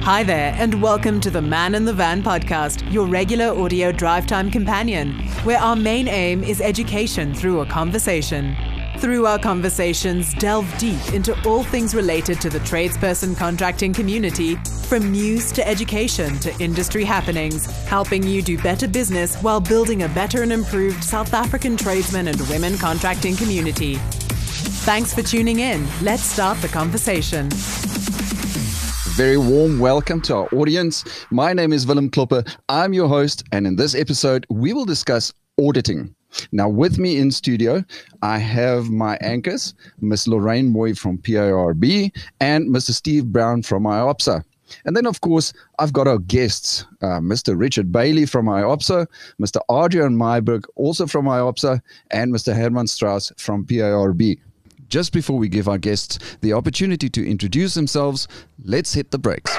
Hi there, and welcome to the Man in the Van podcast, your regular audio drive time companion, where our main aim is education through a conversation. Through our conversations, delve deep into all things related to the tradesperson contracting community, from news to education to industry happenings, helping you do better business while building a better and improved South African tradesmen and women contracting community. Thanks for tuning in. Let's start the conversation. Very warm welcome to our audience. My name is Willem Klopper. I'm your host, and in this episode, we will discuss auditing. Now, with me in studio, I have my anchors, Ms. Lorraine Moy from PIRB and Mr. Steve Brown from IOPSA. And then, of course, I've got our guests, Mr. Richard Bailey from IOPSA, Mr. Adrian Myberg, also from IOPSA, and Mr. Herman Strauss from PIRB. Just before we give our guests the opportunity to introduce themselves, let's hit the brakes.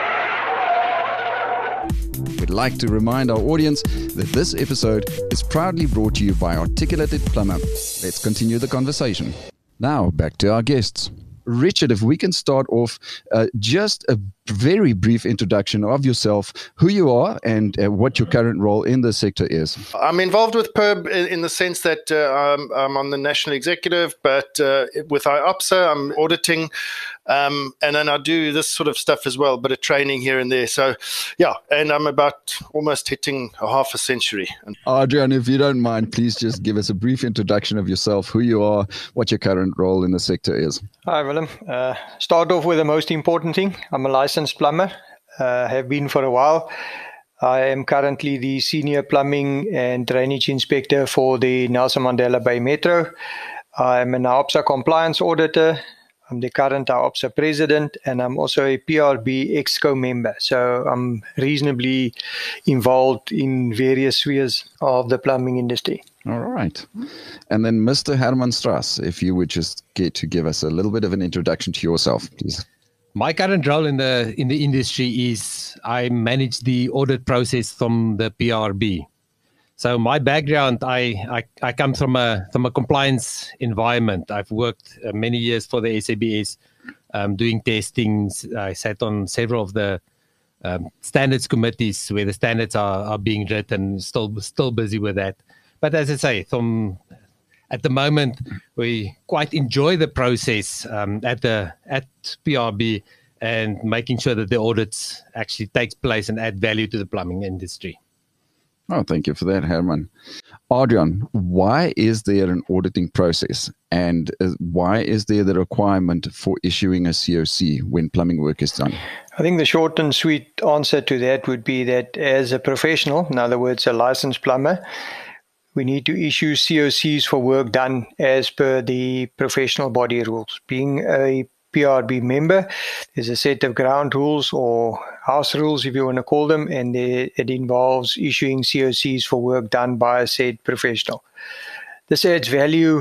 We'd like to remind our audience that this episode is proudly brought to you by Articulated Plumber. Let's continue the conversation. Now, back to our guests. Richard, if we can start off, just a very brief introduction of yourself, who you are, and what your current role in the sector is. I'm involved with PIRB in the sense that I'm on the national executive, but with IOPSA, I'm auditing, and then I do this sort of stuff as well, a bit of training here and there. So, yeah, and I'm about almost hitting a half a century. Adrian, if you don't mind, please just give us a brief introduction of yourself, who you are, what your current role in the sector is. Hi, Willem. Start off with the most important thing. I'm a licensed plumber, have been for a while. I am currently the Senior Plumbing and Drainage Inspector for the Nelson Mandela Bay Metro. I'm an IOPSA Compliance Auditor. I'm the current IOPSA President, and I'm also a PRB Exco member. So I'm reasonably involved in various spheres of the plumbing industry. All right. And then Mr. Herman Strauss, if you would just get to give us a little bit of an introduction to yourself, please. My current role in the industry is I manage the audit process from the PRB. So my background, I come from a compliance environment. I've worked many years for the SABS, doing testings. I sat on several of the standards committees where the standards are being written. Still busy with that. But as I say, at the moment, we quite enjoy the process at PRB and making sure that the audits actually takes place and add value to the plumbing industry. Oh, thank you for that, Herman. Adrian, why is there an auditing process, and why is there the requirement for issuing a COC when plumbing work is done? I think the short and sweet answer to that would be that as a professional, in other words, a licensed plumber, we need to issue COCs for work done as per the professional body rules. Being a PRB member, there's a set of ground rules or house rules, if you want to call them, and it involves issuing COCs for work done by a said professional. This adds value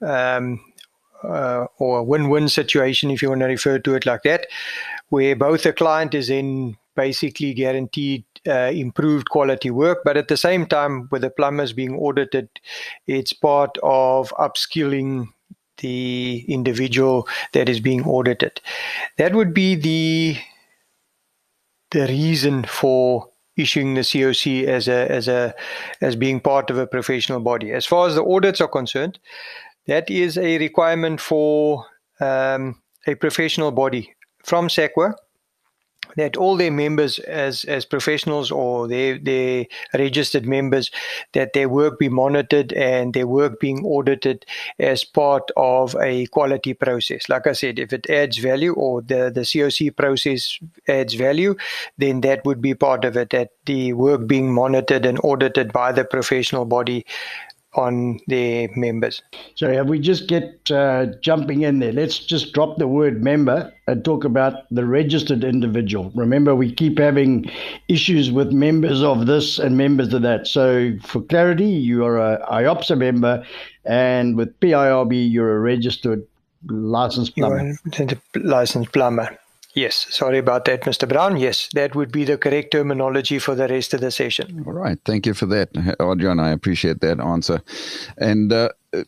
or a win-win situation, if you want to refer to it like that, where both the client is in basically guaranteed improved quality work, but at the same time, with the plumbers being audited, it's part of upskilling the individual that is being audited. That would be the reason for issuing the COC as being part of a professional body. As far as the audits are concerned, that is a requirement for a professional body from SAQA, that all their members as professionals or their registered members, that their work be monitored and their work being audited as part of a quality process. Like I said, if it adds value or the COC process adds value, then that would be part of it, that the work being monitored and audited by the professional body on their members. So if we just get jumping in there, let's just drop the word member and talk about the registered individual. Remember, we keep having issues with members of this and members of that. So for clarity, you are a IOPSA member, and with PIRB, you're a registered licensed plumber. You're a licensed plumber. Yes, sorry about that, Mr. Brown. Yes, that would be the correct terminology for the rest of the session. All right. Thank you for that, Adrian. I appreciate that answer. And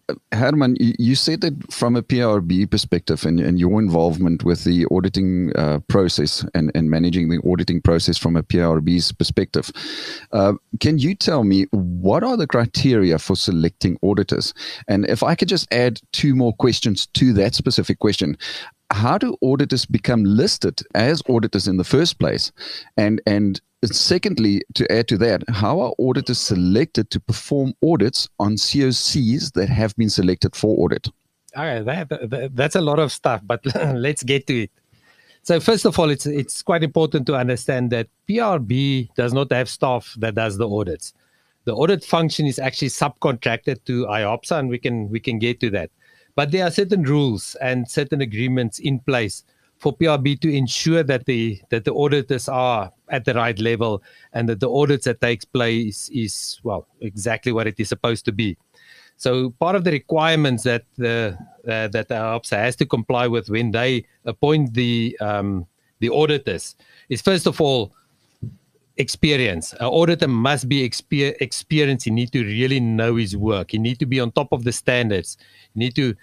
Herman, you said that from a PRB perspective and your involvement with the auditing process and managing the auditing process from a PRB's perspective. Can you tell me what are the criteria for selecting auditors? And if I could just add two more questions to that specific question. How do auditors become listed as auditors in the first place? And secondly, to add to that, how are auditors selected to perform audits on COCs that have been selected for audit? Okay, that's a lot of stuff, but let's get to it. So first of all, it's quite important to understand that PRB does not have staff that does the audits. The audit function is actually subcontracted to IOPSA, and we can get to that. But there are certain rules and certain agreements in place for PRB to ensure that the auditors are at the right level and that the audits that takes place is exactly what it is supposed to be. So part of the requirements that the IOPSA has to comply with when they appoint the auditors is, first of all, experience. An auditor must be experienced. He need to really know his work. He need to be on top of the standards. You need to,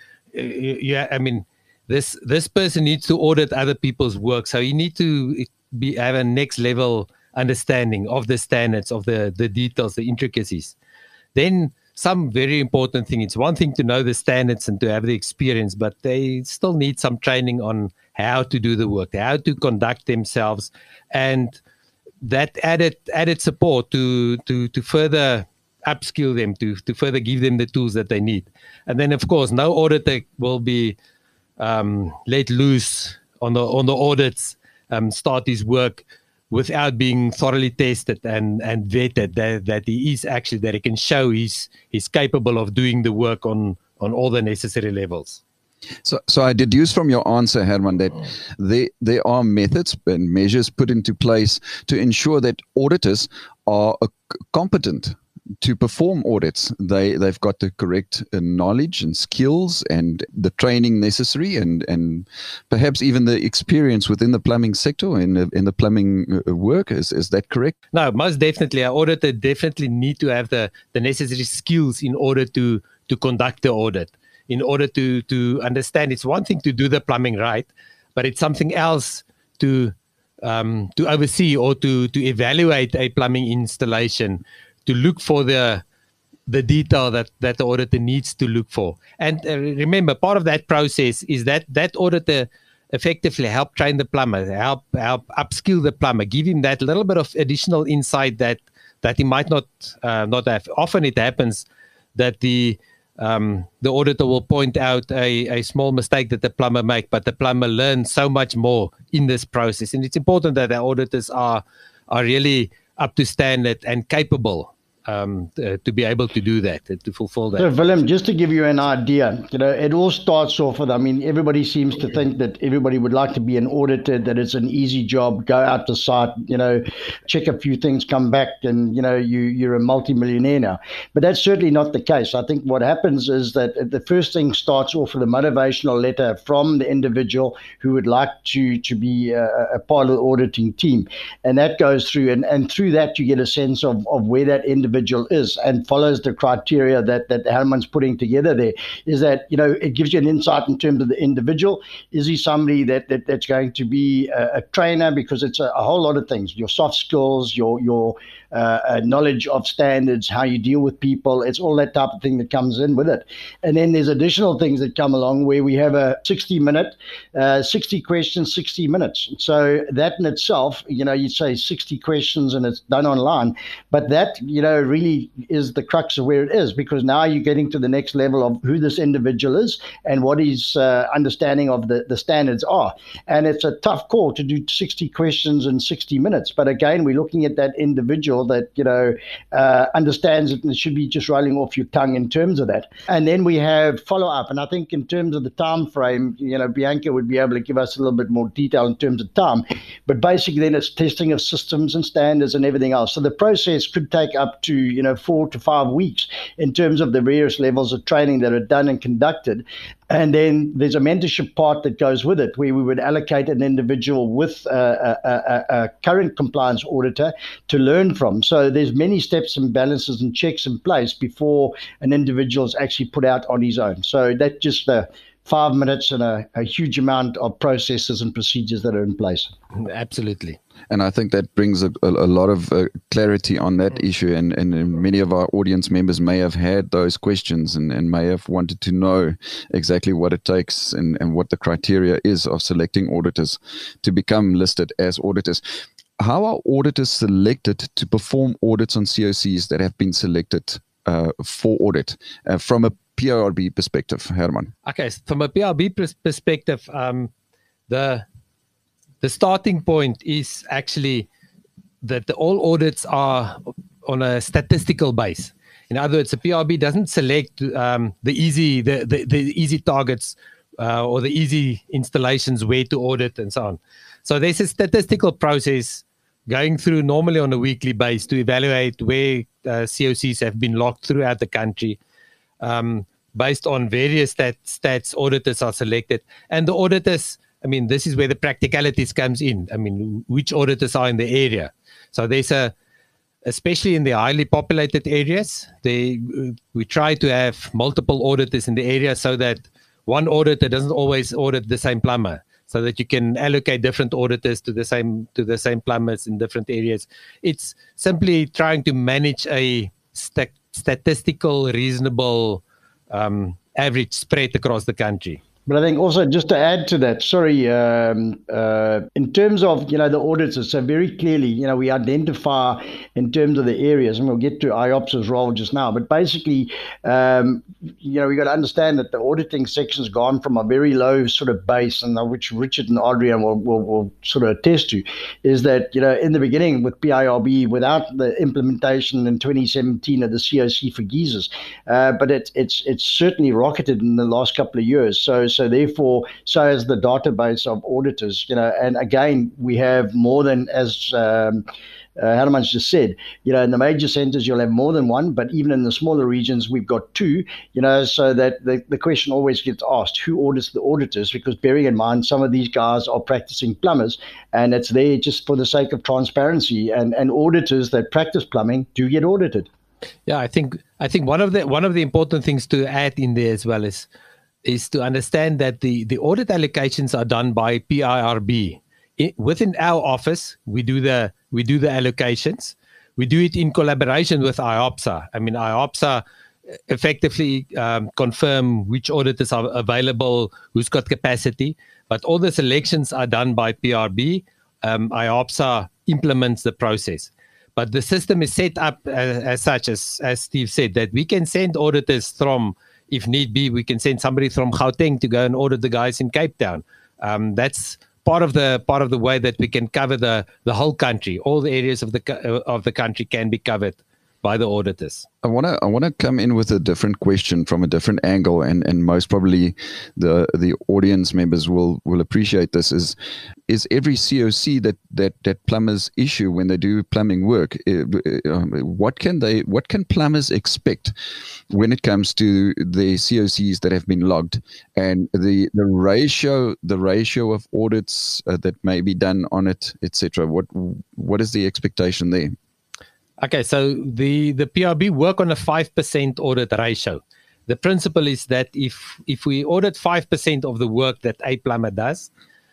this person needs to audit other people's work. So you need to have a next level understanding of the standards, of the details, the intricacies. Then some very important thing. It's one thing to know the standards and to have the experience, but they still need some training on how to do the work, how to conduct themselves, and that added support to further upskill them, to further give them the tools that they need. And then, of course, no auditor will be let loose on the audits, start his work without being thoroughly tested and vetted, that he is actually, that he can show he's capable of doing the work on all the necessary levels. So I deduce from your answer, Herman, that there are methods and measures put into place to ensure that auditors are competent to perform audits. They've got the correct knowledge and skills and the training necessary and perhaps even the experience within the plumbing sector in the plumbing work. Is that correct? No, most definitely. Our auditor definitely need to have the necessary skills in order to conduct the audit. In order to understand, it's one thing to do the plumbing right, but it's something else to oversee or to evaluate a plumbing installation, to look for the detail that the auditor needs to look for. And remember, part of that process is that auditor effectively help train the plumber, help upskill the plumber, give him that little bit of additional insight that he might not have. Often it happens that the auditor will point out a small mistake that the plumber make, but the plumber learns so much more in this process. And it's important that our auditors are really up to standard and capable to be able to do that, to fulfill that. So, Willem, just to give you an idea, it all starts off with, everybody seems to think that everybody would like to be an auditor, that it's an easy job, go out to site, check a few things, come back, and, you're a multimillionaire now. But that's certainly not the case. I think what happens is that the first thing starts off with a motivational letter from the individual who would like to be a part of the auditing team. And that goes through, and through that you get a sense of where that individual is and follows the criteria that Herman's putting together there, is that, it gives you an insight in terms of the individual. Is he somebody that's going to be a trainer? Because it's a whole lot of things, your soft skills, your knowledge of standards, how you deal with people. It's all that type of thing that comes in with it. And then there's additional things that come along where we have a 60-minute, 60 questions, 60 minutes. So that in itself, you'd say 60 questions and it's done online. But that, really is the crux of where it is, because now you're getting to the next level of who this individual is and what his understanding of the standards are. And it's a tough call to do 60 questions in 60 minutes. But again, we're looking at that individual that understands it, and it should be just rolling off your tongue in terms of that. And then we have follow-up, and I think in terms of the time frame, Bianca would be able to give us a little bit more detail in terms of time, but basically then it's testing of systems and standards and everything else. So the process could take up to to 4 to 5 weeks in terms of the various levels of training that are done and conducted. And then there's a mentorship part that goes with it, where we would allocate an individual with a current compliance auditor to learn from. So there's many steps and balances and checks in place before an individual is actually put out on his own. So that's just 5 minutes and a huge amount of processes and procedures that are in place. Absolutely. And I think that brings a lot of clarity on that issue. And many of our audience members may have had those questions and may have wanted to know exactly what it takes and what the criteria is of selecting auditors to become listed as auditors. How are auditors selected to perform audits on COCs that have been selected for audit from a PIRB perspective, Herman? Okay, so from a PIRB perspective, the starting point is actually that all audits are on a statistical base. In other words, the PIRB doesn't select the easy targets or the easy installations where to audit and so on. So there's a statistical process going through normally on a weekly basis to evaluate where COCs have been locked throughout the country. Based on various stats, auditors are selected. And the auditors, I mean, this is where the practicalities comes in. I mean, which auditors are in the area. So there's especially in the highly populated areas, we try to have multiple auditors in the area so that one auditor doesn't always audit the same plumber, so that you can allocate different auditors to the same plumbers in different areas. It's simply trying to manage a statistical, reasonable average spread across the country. But I think also, just to add to that, in terms of, the auditors, so very clearly, we identify in terms of the areas, and we'll get to IOPSA's role just now, but basically, we got to understand that the auditing section's gone from a very low sort of base, and which Richard and Adrian will sort of attest to, is that, in the beginning with PIRB, without the implementation in 2017 of the COC for geysers, but it's certainly rocketed in the last couple of years. So therefore, so has the database of auditors, and again, we have more than, as Herman's just said, in the major centers, you'll have more than one, but even in the smaller regions, we've got two, so that the question always gets asked, who audits the auditors? Because bearing in mind, some of these guys are practicing plumbers, and it's there just for the sake of transparency, and auditors that practice plumbing do get audited. Yeah, I think one of the important things to add in there as well is to understand that the audit allocations are done by PIRB. Within our office, we do the allocations. We do it in collaboration with IOPSA. I mean, IOPSA effectively confirm which auditors are available, who's got capacity, but all the selections are done by PIRB. IOPSA implements the process. But the system is set up as such, as Steve said, that we can send auditors from, if need be, we can send somebody from Gauteng to go and audit the guys in Cape Town. That's part of the way that we can cover the whole country. All the areas of the country can be covered by the auditors. I want to come in with a different question from a different angle, and most probably the audience members will appreciate this. Is every COC that plumbers issue when they do plumbing work, what can plumbers expect when it comes to the COCs that have been logged, and the ratio of audits that may be done on it, etc.? What is the expectation there? Okay, so the PIRB work on a 5% audit ratio. The principle is that if we audit 5% of the work that a plumber does,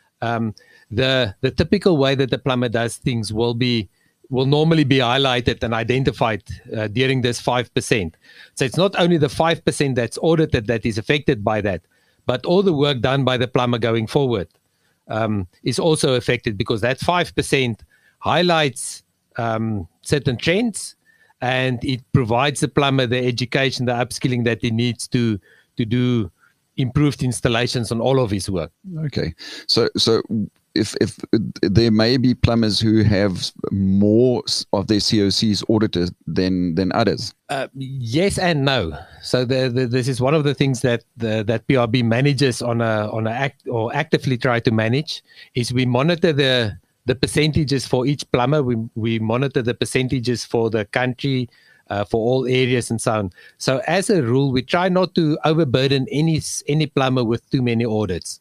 the typical way that the plumber does things will normally be highlighted and identified during this 5%. So it's not only the 5% that's audited that is affected by that, but all the work done by the plumber going forward is also affected, because that 5% highlights certain trends, and it provides the plumber the education, the upskilling that he needs to do improved installations on all of his work. Okay, so if there may be plumbers who have more of their COCs audited than others. Yes and no. So this is one of the things that PIRB manages actively try to manage, is we monitor the percentages for each plumber. We monitor the percentages for the country for all areas and so on. So as a rule, we try not to overburden any plumber with too many audits.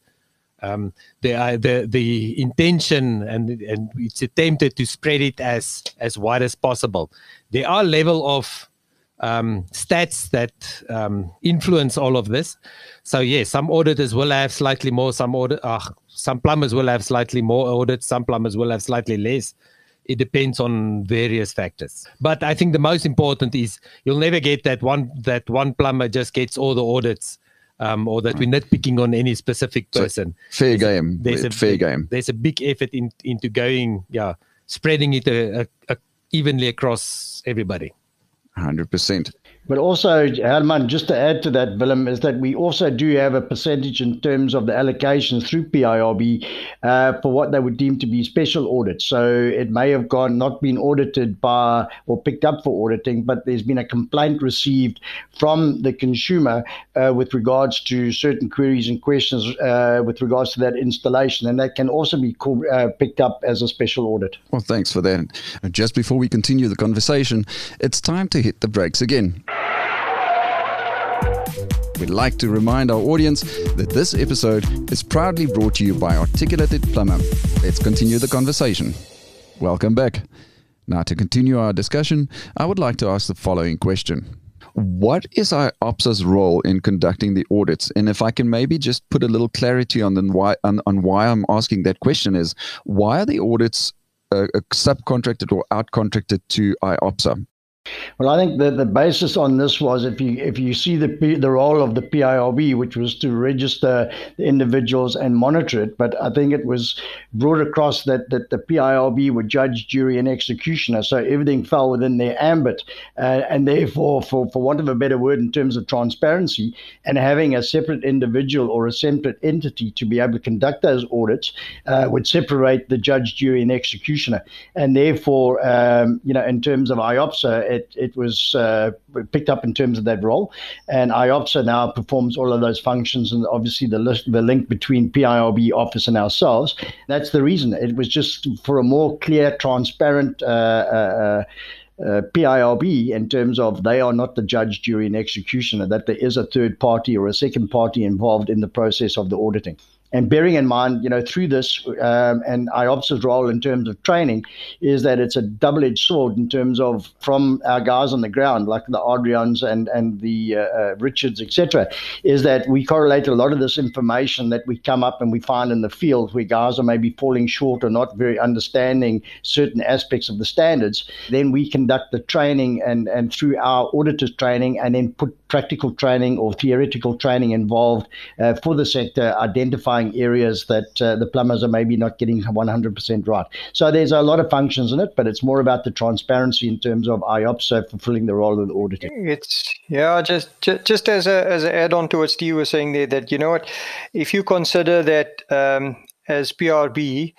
The intention and it's attempted to spread it as wide as possible. There are level of stats that influence all of this. So yes, some auditors will have slightly more. Some plumbers will have slightly more audits. Some plumbers will have slightly less. It depends on various factors. But I think the most important is you'll never get that one plumber just gets all the audits, or that we're nitpicking on any specific person. So fair game. There's a big effort into going, spreading it evenly across everybody. 100%. But also, Herman, just to add to that, Willem, is that we also do have a percentage in terms of the allocations through PIRB for what they would deem to be special audits. So it may have not been audited by or picked up for auditing, but there's been a complaint received from the consumer with regards to certain queries and questions with regards to that installation. And that can also be picked up as a special audit. Well, thanks for that. Just before we continue the conversation, it's time to hit the brakes again. We'd like to remind our audience that this episode is proudly brought to you by Articulated Plumber. Let's continue the conversation. Welcome back. Now, to continue our discussion, I would like to ask the following question. What is IOPSA's role in conducting the audits? And if I can maybe just put a little clarity on why I'm asking that question is, why are the audits subcontracted or outcontracted to IOPSA? Well, I think the basis on this was if you see the role of the PIRB, which was to register the individuals and monitor it, but I think it was brought across that the PIRB were judge, jury, and executioner, so everything fell within their ambit, and therefore, for want of a better word, in terms of transparency and having a separate individual or a separate entity to be able to conduct those audits would separate the judge, jury, and executioner, and therefore, in terms of IOPSA, it was picked up in terms of that role, and IOPSA now performs all of those functions, and obviously the link between PIRB office and ourselves. That's the reason. It was just for a more clear, transparent PIRB in terms of they are not the judge, jury, and executioner, that there is a third party or a second party involved in the process of the auditing. And bearing in mind, through this and IOPSA's role in terms of training is that it's a double-edged sword in terms of from our guys on the ground, like the Adrians and the Richards, etc., is that we correlate a lot of this information that we come up and we find in the field where guys are maybe falling short or not very understanding certain aspects of the standards. Then we conduct the training and through our auditors training and then put practical training or theoretical training involved for the sector, identifying areas that the plumbers are maybe not getting 100% right. So there's a lot of functions in it, but it's more about the transparency in terms of IOPSA fulfilling the role of the auditor. It's just as an add-on to what Steve was saying there, that if you consider that as PRB,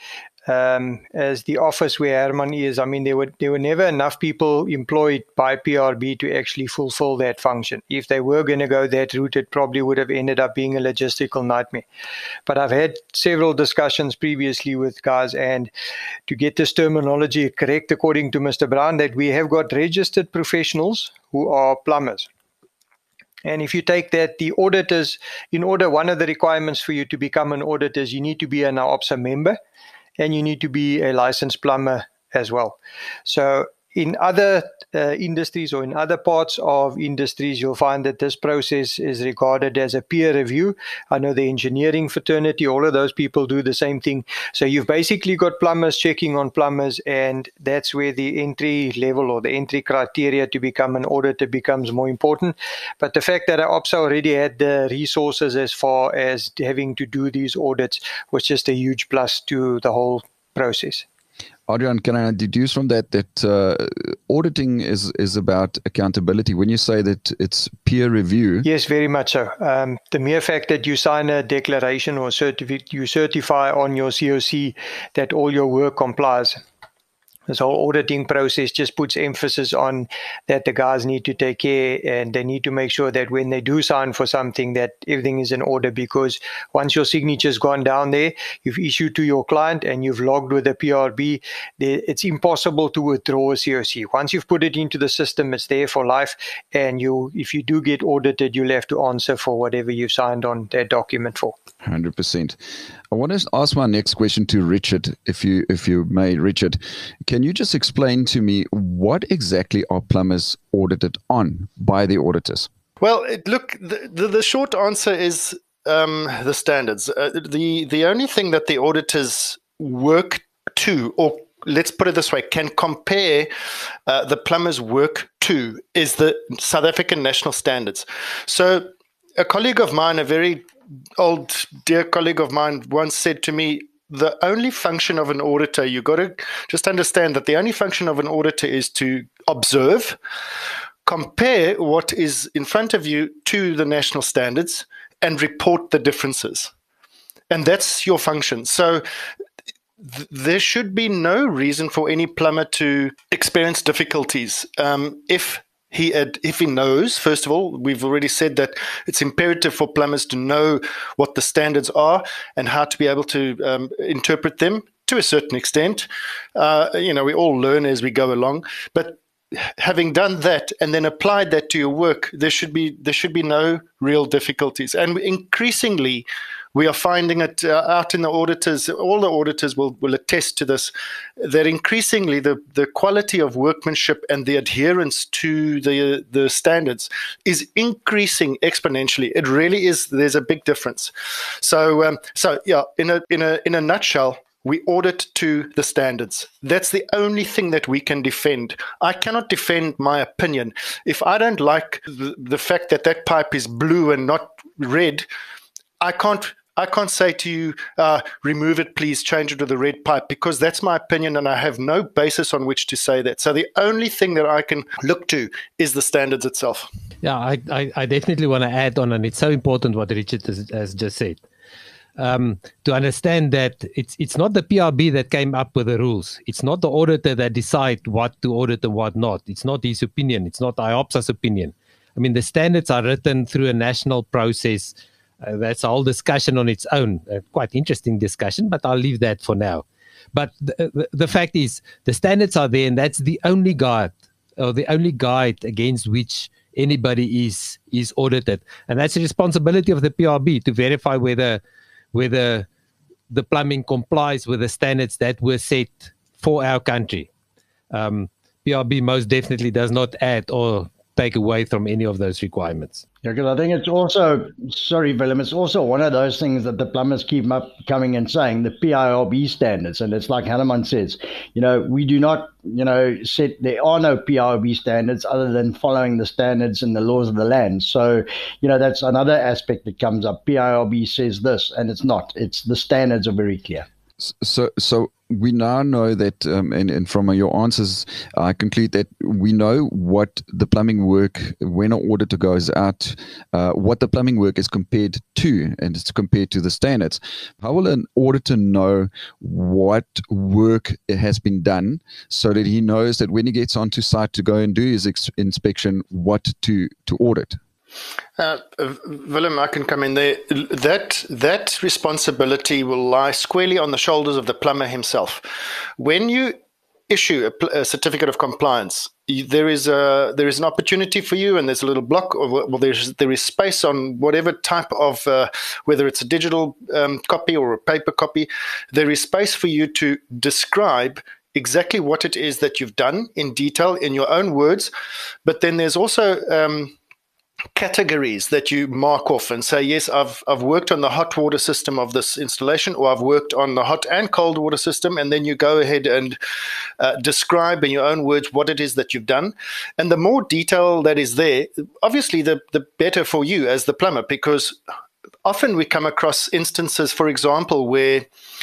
as the office where Herman is, there were never enough people employed by PRB to actually fulfill that function. If they were going to go that route, it probably would have ended up being a logistical nightmare. But I've had several discussions previously with guys, and to get this terminology correct, according to Mr. Brown, that we have got registered professionals who are plumbers. And if you take that, the auditors, in order, one of the requirements for you to become an auditor is you need to be an IOPSA member, and you need to be a licensed plumber as well. So in other industries or in other parts of industries, you'll find that this process is regarded as a peer review. I know the engineering fraternity, all of those people do the same thing. So you've basically got plumbers checking on plumbers, and that's where the entry level or the entry criteria to become an auditor becomes more important. But the fact that IOPSA already had the resources as far as having to do these audits was just a huge plus to the whole process. Adrian, can I deduce from that auditing is about accountability? When you say that it's peer review. Yes, very much so. The mere fact that you sign a declaration or you certify on your COC that all your work complies. This whole auditing process just puts emphasis on that the guys need to take care, and they need to make sure that when they do sign for something, that everything is in order, because once your signature's gone down there, you've issued to your client and you've logged with the PRB, it's impossible to withdraw a COC. Once you've put it into the system, it's there for life, and if you do get audited, you'll have to answer for whatever you signed on that document for. 100%. I want to ask my next question to Richard, if you may. Richard, can you just explain to me what exactly are plumbers audited on by the auditors? Well, look, the short answer is the standards. The only thing that the auditors work to, or let's put it this way, can compare the plumbers' work to, is the South African national standards. So a colleague of mine, a very old dear colleague of mine, once said to me, the only function of an auditor, you got to just understand that the only function of an auditor is to observe, compare what is in front of you to the national standards, and report the differences. And that's your function. So there should be no reason for any plumber to experience difficulties if he knows. First of all, we've already said that it's imperative for plumbers to know what the standards are and how to be able to interpret them to a certain extent. We all learn as we go along, but having done that and then applied that to your work, there should be no real difficulties. And increasingly, we are finding it out in the auditors. All the auditors will attest to this, that increasingly the quality of workmanship and the adherence to the standards is increasing exponentially. It really is. There's a big difference. So yeah, in a nutshell, we audit to the standards. That's the only thing that we can defend. I cannot defend my opinion. If I don't like the fact that pipe is blue and not red, I can't say to you, remove it, please, change it to the red pipe, because that's my opinion and I have no basis on which to say that. So the only thing that I can look to is the standards itself. Yeah, I definitely want to add on, and it's so important what Richard has just said. To understand that it's not the PRB that came up with the rules. It's not the auditor that decide what to audit and what not. It's not his opinion. It's not IOPSA's opinion. I mean, the standards are written through a national process. That's a whole discussion on its own. Quite interesting discussion, but I'll leave that for now. But the fact is, the standards are there, and that's the only guide, or the only guide against which anybody is audited. And that's the responsibility of the PRB to verify whether the plumbing complies with the standards that were set for our country. PRB most definitely does not add or take away from any of those requirements. Yeah, because I think it's also, sorry, Willem, it's also one of those things that the plumbers keep coming and saying, the PIRB standards. And it's like Hanuman says, we do not, there are no PIRB standards other than following the standards and the laws of the land. So, that's another aspect that comes up. PIRB says this, and it's not. It's the standards are very clear. So we now know that, and from your answers, I conclude that we know what the plumbing work, when an auditor goes out, what the plumbing work is compared to, and it's compared to the standards. How will an auditor know what work has been done so that he knows that when he gets onto site to go and do his inspection, what to audit? Willem, I can come in there. That responsibility will lie squarely on the shoulders of the plumber himself. When you issue a certificate of compliance, there is an opportunity for you, and there's a little block, or there is space on whatever type of, whether it's a digital copy or a paper copy, there is space for you to describe exactly what it is that you've done in detail in your own words. But then there's also categories that you mark off and say, yes, I've worked on the hot water system of this installation, or I've worked on the hot and cold water system, and then you go ahead and describe in your own words what it is that you've done. And the more detail that is there, obviously the better for you as the plumber, because often we come across instances, for example, where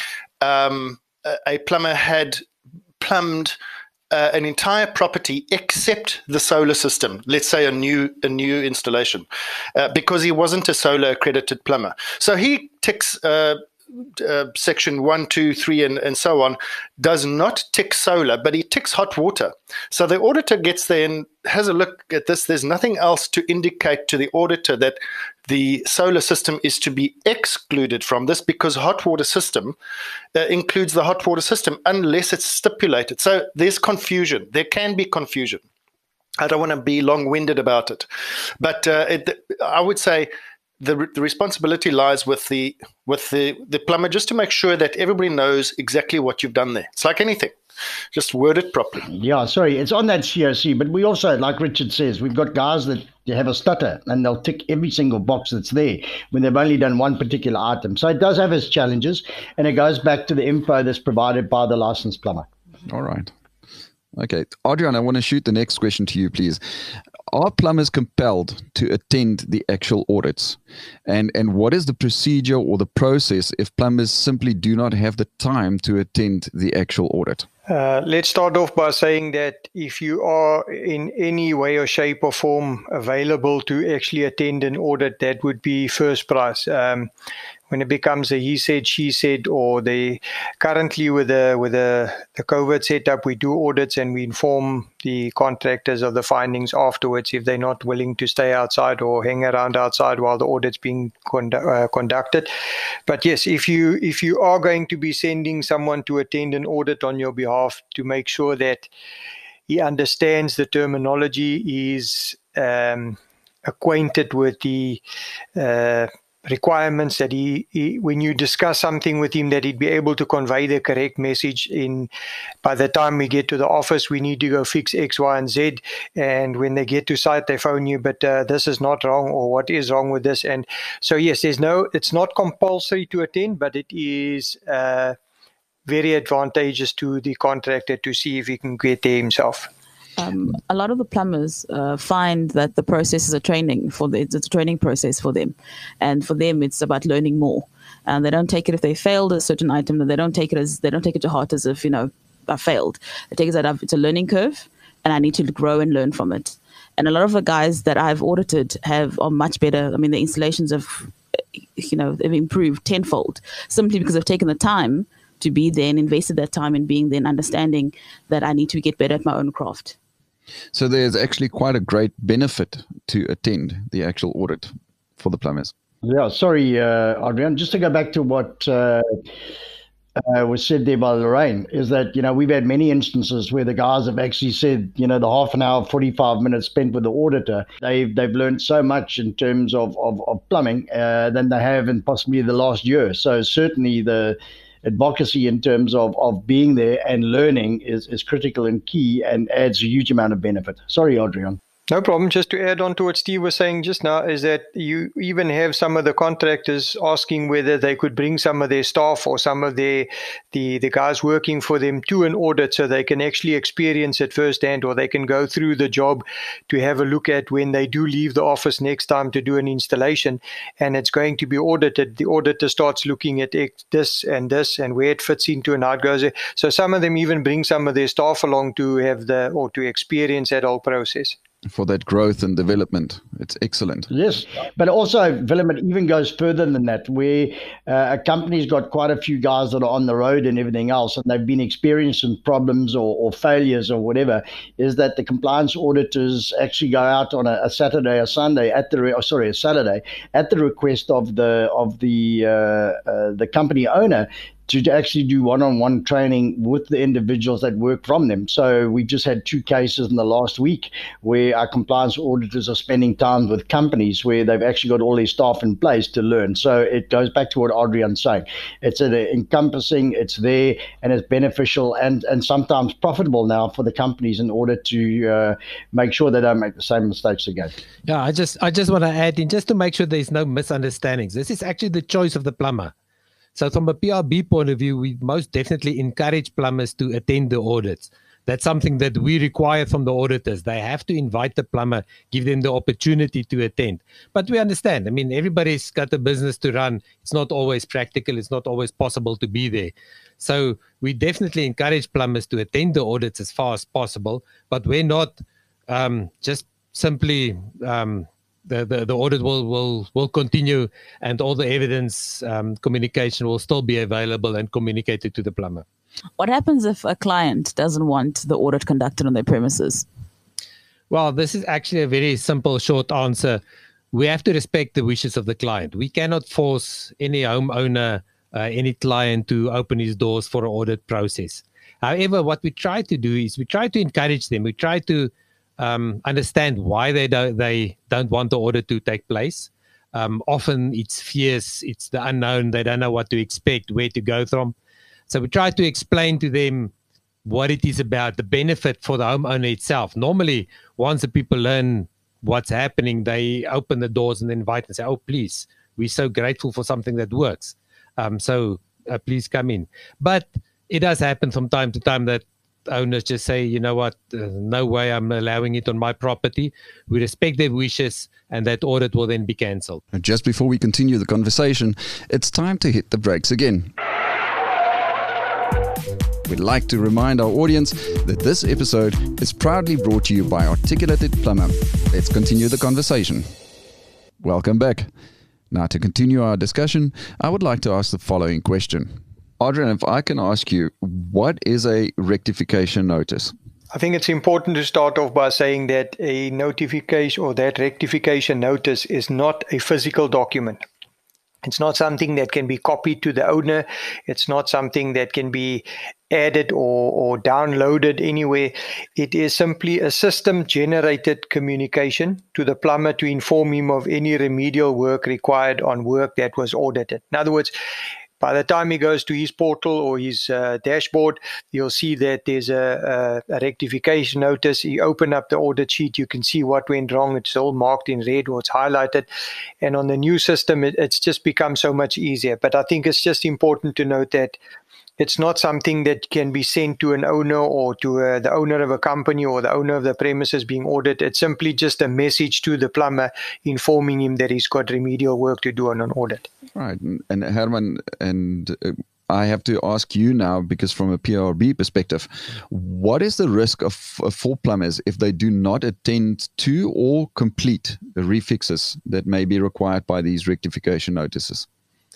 a plumber had plumbed an entire property except the solar system, let's say a new installation, because he wasn't a solar accredited plumber. So he ticks section 1, 2, 3, and so on, does not tick solar, but he ticks hot water. So the auditor gets there and has a look at this. There's nothing else to indicate to the auditor that the solar system is to be excluded from this, because hot water system includes the hot water system unless it's stipulated. So there's confusion. There can be confusion. I don't want to be long-winded about it, but I would say the responsibility lies with the plumber, just to make sure that everybody knows exactly what you've done there. It's like anything. Just word it properly. Yeah, sorry, it's on that COC, but we also, like Richard says, we've got guys that have a stutter and they'll tick every single box that's there when they've only done one particular item. So it does have its challenges, and it goes back to the info that's provided by the licensed plumber. All right. Okay. Adrian, I want to shoot the next question to you, please. Are plumbers compelled to attend the actual audits? And what is the procedure or the process if plumbers simply do not have the time to attend the actual audit? Let's start off by saying that if you are in any way or shape or form available to actually attend an audit, that would be first prize. When it becomes a he said, she said, or currently with the COVID setup, we do audits and we inform the contractors of the findings afterwards if they're not willing to stay outside or hang around outside while the audit's being conducted. But yes, if you are going to be sending someone to attend an audit on your behalf, to make sure that he understands the terminology, is acquainted with the requirements, that he when you discuss something with him, that he'd be able to convey the correct message. By the time we get to the office, we need to go fix X, Y, and Z, and when they get to site, they phone you, but this is not wrong, or what is wrong with this? And so yes, it's not compulsory to attend, but it is very advantageous to the contractor to see if he can get there himself. A lot of the plumbers find that the process is a training it's a training process for them, and for them it's about learning more. And they don't take it if they failed a certain item. They don't take it to heart as if I failed. They take it as it's a learning curve, and I need to grow and learn from it. And a lot of the guys that I've audited are much better. I mean, the installations have they've improved tenfold simply because they've taken the time to be there and invested that time in being there and understanding that I need to get better at my own craft. So there's actually quite a great benefit to attend the actual audit for the plumbers. Yeah, sorry, Adrian, just to go back to what was said there by Lorraine, is that, we've had many instances where the guys have actually said, the half an hour, 45 minutes spent with the auditor, they've learned so much in terms of plumbing than they have in possibly the last year. So certainly the advocacy in terms of being there and learning is critical and key, and adds a huge amount of benefit. Sorry, Adrian. No problem. Just to add on to what Steve was saying just now, is that you even have some of the contractors asking whether they could bring some of their staff or some of the guys working for them to an audit, so they can actually experience it firsthand, or they can go through the job to have a look at when they do leave the office next time to do an installation, and it's going to be audited. The auditor starts looking at this and where it fits into and how it goes. So some of them even bring some of their staff along to have to experience that whole process. For that growth and development. It's excellent. Yes, but also, Willem, it even goes further than that, where a company's got quite a few guys that are on the road and everything else, and they've been experiencing problems or failures or whatever, is that the compliance auditors actually go out on a Saturday or Sunday a Saturday at the request of the company owner, to actually do one-on-one training with the individuals that work from them. So we just had 2 cases in the last week where our compliance auditors are spending time with companies where they've actually got all their staff in place to learn. So it goes back to what Adrian's saying. It's encompassing, it's there, and it's beneficial and sometimes profitable now for the companies in order to make sure they don't make the same mistakes again. Yeah, I just want to add in, just to make sure there's no misunderstandings. This is actually the choice of the plumber. So from a PRB point of view, we most definitely encourage plumbers to attend the audits. That's something that we require from the auditors. They have to invite the plumber, give them the opportunity to attend. But we understand. I mean, everybody's got a business to run. It's not always practical. It's not always possible to be there. So we definitely encourage plumbers to attend the audits as far as possible. But we're not just simply the audit will continue, and all the evidence communication will still be available and communicated to the plumber. What happens if a client doesn't want the audit conducted on their premises? Well, this is actually a very simple, short answer. We have to respect the wishes of the client. We cannot force any homeowner, any client to open his doors for an audit process. However, what we try to do is we try to encourage them. We try to understand why they don't want the audit to take place. Often it's fears, it's the unknown. They don't know what to expect, where to go from. So we try to explain to them what it is about, the benefit for the homeowner itself. Normally, once the people learn what's happening, they open the doors and invite and say, oh, please, we're so grateful for something that works. So please come in. But it does happen from time to time that owners just say, you know what, no way I'm allowing it on my property. We respect their wishes, and that audit will then be cancelled. Just before we continue the conversation, it's time to hit the brakes again. We'd like to remind our audience that this episode is proudly brought to you by Articulated Plumber. Let's continue the conversation. Welcome back. Now, to continue our discussion, I would like to ask the following question. Adrian, if I can ask you, what is a rectification notice? I think it's important to start off by saying that a notification or that rectification notice is not a physical document. It's not something that can be copied to the owner. It's not something that can be added or downloaded anywhere. It is simply a system-generated communication to the plumber to inform him of any remedial work required on work that was audited. In other words, by the time he goes to his portal or his dashboard, you'll see that there's a rectification notice. You open up the audit sheet, you can see what went wrong. It's all marked in red or it's highlighted. And on the new system, it's just become so much easier. But I think it's just important to note that it's not something that can be sent to an owner or to the owner of a company or the owner of the premises being audited. It's simply just a message to the plumber informing him that he's got remedial work to do on an audit. Right. And Herman, I have to ask you now, because from a PRB perspective, what is the risk for plumbers if they do not attend to or complete the refixes that may be required by these rectification notices?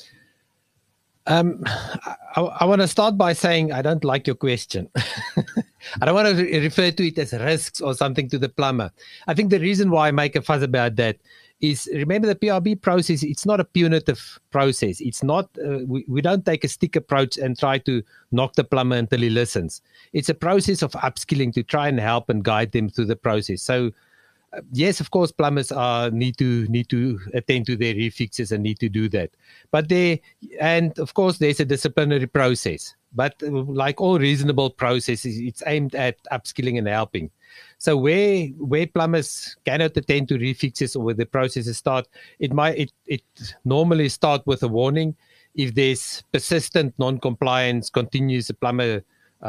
I want to start by saying I don't like your question. I don't want to refer to it as risks or something to the plumber. I think the reason why I make a fuss about that is, remember, the PRB process, it's not a punitive process. It's not, we don't take a stick approach and try to knock the plumber until he listens. It's a process of upskilling to try and help and guide them through the process. So yes, of course, plumbers need to attend to their refixes and need to do that. But of course, there's a disciplinary process. But like all reasonable processes, it's aimed at upskilling and helping. So where plumbers cannot attend to refixes or where the processes start, it normally start with a warning. If there's persistent non-compliance, continues, the plumber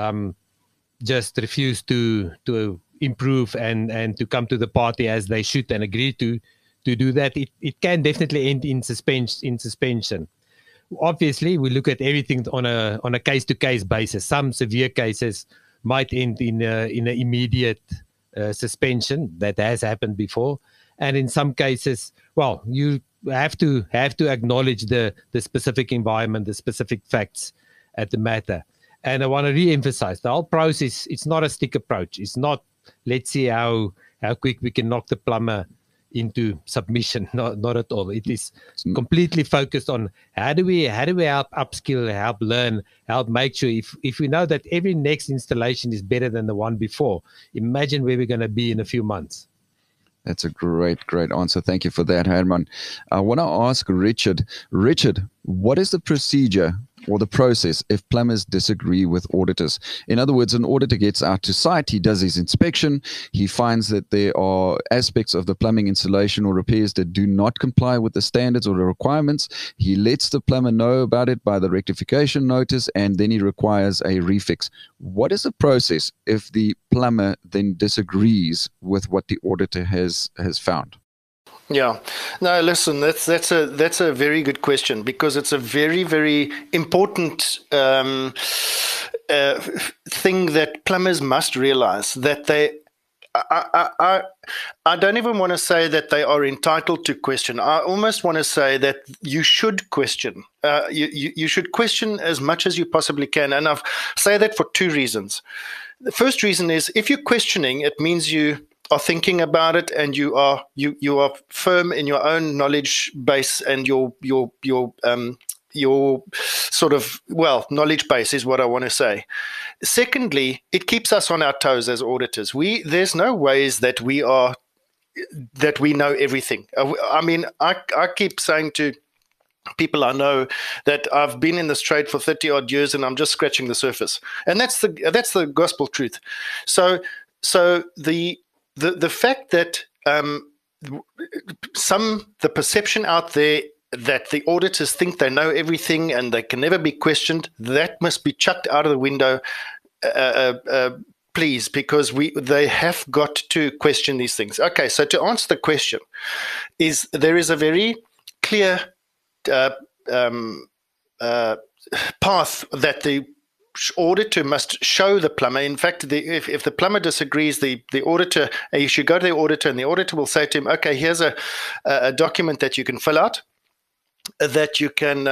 just refuse to improve and to come to the party as they should and agree to do that, it can definitely end in suspension. Obviously, we look at everything on a case-to-case basis. Some severe cases might end in an immediate suspension. That has happened before. And in some cases, well, you have to acknowledge the specific environment, the specific facts at the matter. And I want to re-emphasize, the whole process, it's not a stick approach. It's not, let's see how quick we can knock the plumber into submission. Not at all. It is completely focused on how do we help upskill, help learn, help make sure if we know that every next installation is better than the one before, imagine where we're going to be in a few months. That's a great answer. Thank you for that, Herman. I want to ask Richard. Richard, what is the procedure or the process if plumbers disagree with auditors? In other words, an auditor gets out to site, he does his inspection, he finds that there are aspects of the plumbing installation or repairs that do not comply with the standards or the requirements. He lets the plumber know about it by the rectification notice, and then he requires a refix. What is the process if the plumber then disagrees with what the auditor has found? Yeah. No, listen, that's a very good question, because it's a very, very important thing that plumbers must realize, that they I don't even want to say that they are entitled to question. I almost want to say that you should question. You should question as much as you possibly can. And I say that for two reasons. The first reason is if you're questioning, it means you are thinking about it and you are firm in your own knowledge base and your sort of, knowledge base is what I want to say. Secondly, it keeps us on our toes as auditors. There's no ways that we know everything. I mean, I keep saying to people I know that I've been in this trade for 30 odd years and I'm just scratching the surface. And that's the gospel truth. So the fact that the perception out there that the auditors think they know everything and they can never be questioned, that must be chucked out of the window, please, because they have got to question these things. Okay, so to answer the question, there is a very clear path that the auditor must show the plumber. In fact, if the plumber disagrees, the auditor, you should go to the auditor, and the auditor will say to him, okay, here's a document that you can fill out, that you can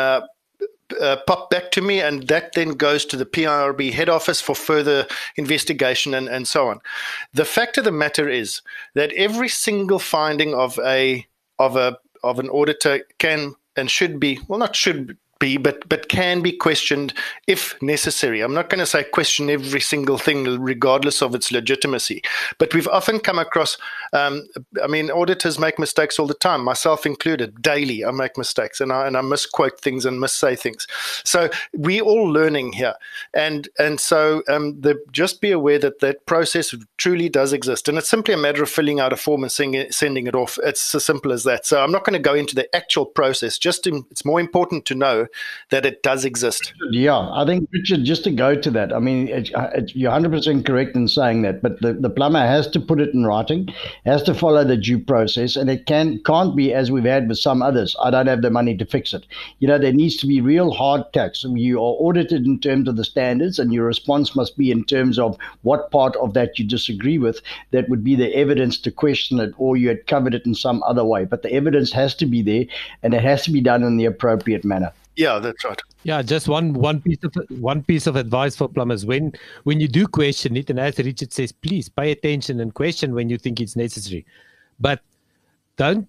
pop back to me, and that then goes to the PIRB head office for further investigation and so on. The fact of the matter is that every single finding of an auditor can and should be, well, not should be, but can be questioned if necessary. I'm not going to say question every single thing regardless of its legitimacy, but we've often come across, auditors make mistakes all the time, myself included. Daily I make mistakes and I misquote things and missay things. So we're all learning here. And so just be aware that process truly does exist. And it's simply a matter of filling out a form and sending it off. It's as simple as that. So I'm not going to go into the actual process. It's more important to know that it does exist. Yeah, I think, Richard, just to go to that, I mean, you're 100% correct in saying that, but the plumber has to put it in writing, has to follow the due process, and it can't be, as we've had with some others, I don't have the money to fix it. There needs to be real hard tax. You are audited in terms of the standards, and your response must be in terms of what part of that you disagree with. That would be the evidence to question it, or you had covered it in some other way. But the evidence has to be there, and it has to be done in the appropriate manner. Yeah, that's right. Yeah, just one piece of advice for plumbers: when you do question it, and as Richard says, please pay attention and question when you think it's necessary, but don't